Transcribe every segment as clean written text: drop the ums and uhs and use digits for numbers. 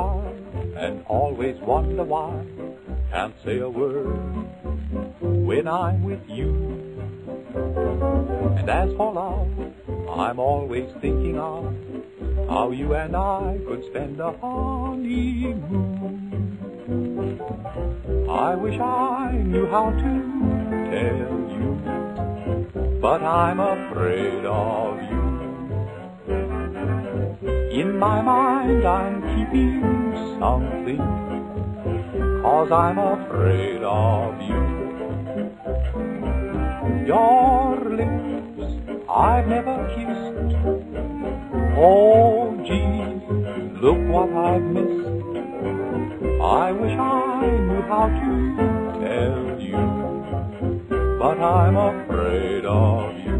shy and always wonder why. Can't say a word when I'm with you. And as for love, I'm always thinking of how you and I could spend a honeymoon. I wish I knew how to tell you, but I'm afraid of you. In my mind I'm keeping something, 'cause I'm afraid of you. Your lips I've never kissed. Oh, gee, look what I've missed. I wish I knew how to tell you, but I'm afraid of you.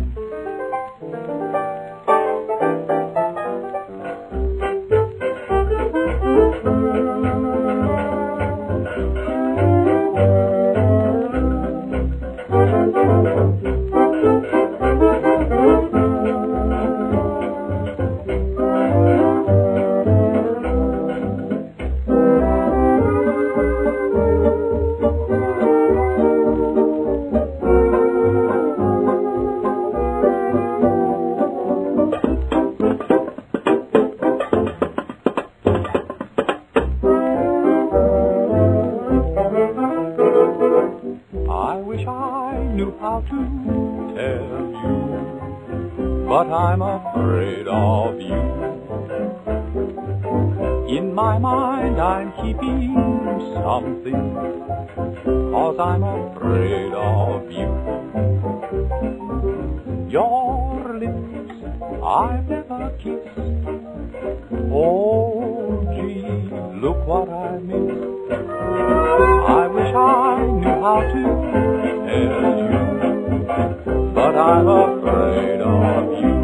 I wish I knew how to tell you, but I'm afraid of you. In my mind I'm keeping something, 'cause I'm afraid of you. Your lips I've never kissed. Oh, gee, look what I missed. I wish I knew how to tell you, but I'm afraid of you.